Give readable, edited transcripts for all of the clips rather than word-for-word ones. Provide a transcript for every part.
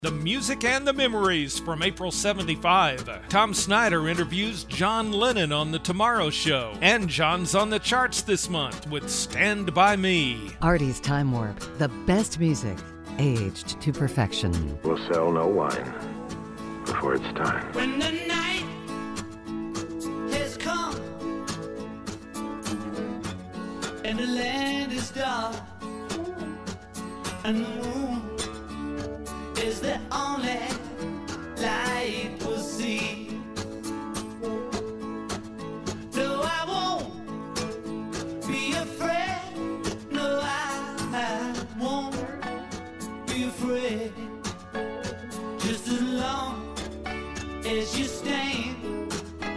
The music and the memories from April 75. Tom Snyder interviews John Lennon on The Tomorrow Show. And John's on the charts this month with Stand By Me. Artie's Time Warp. The best music, aged to perfection. We'll sell no wine before it's time. When the night has come and the land is dark and the moon is the only light we'll see. No, I won't be afraid. No, I won't be afraid. Just as long as you stand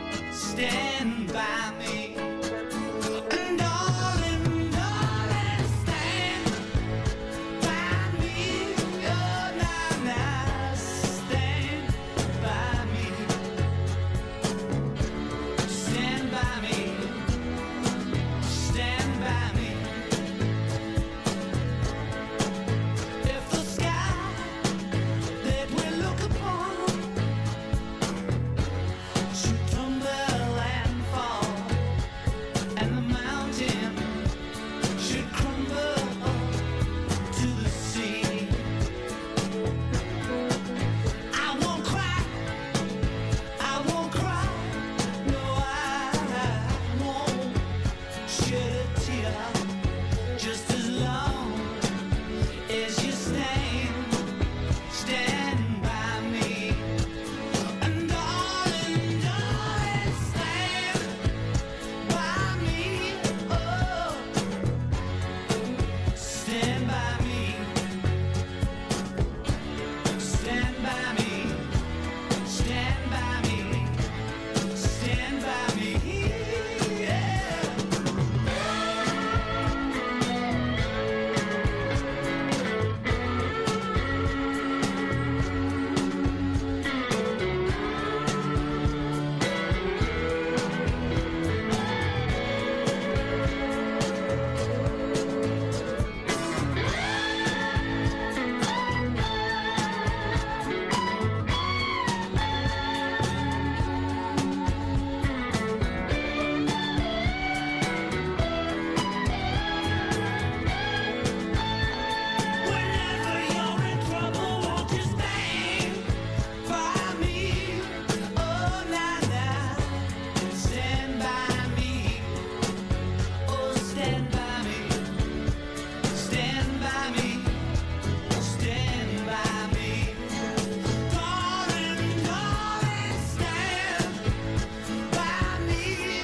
by me. And darling, stand by me. Oh, now, stand by me. Stand by me. Stand by me. If the sky that we look upon should tumble and fall, and the mountain should crumble to the sea, I won't cry, no, I won't shed a tear, just as long as you stand by me. And darling, stand by me. Oh, stand by me. Stand by me. Stand by me. Stand by me. Yeah. Whenever you're in trouble, won't you stand by me? Oh, now, stand by me. Oh, stand by me. Stand by me. Stand by me. Darling, stand by me.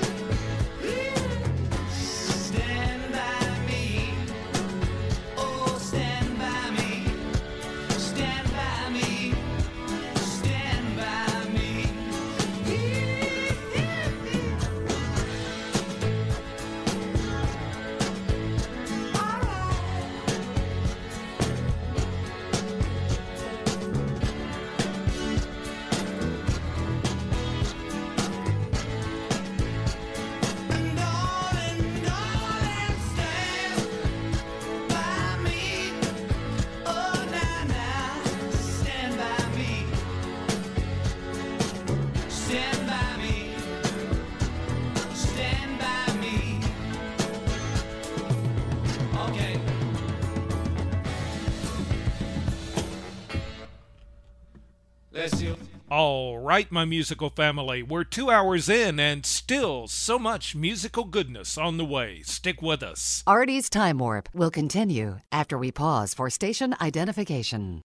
Stand by me. Oh, stand by me. Stand by me. Stand by me. All right. And darling, stand by me. Oh, now, stand by me. Stand by me. Stand by me. Okay. Let's see. All right, my musical family, we're 2 hours in and still so much musical goodness on the way. Stick with us. Artie's Time Warp will continue after we pause for station identification.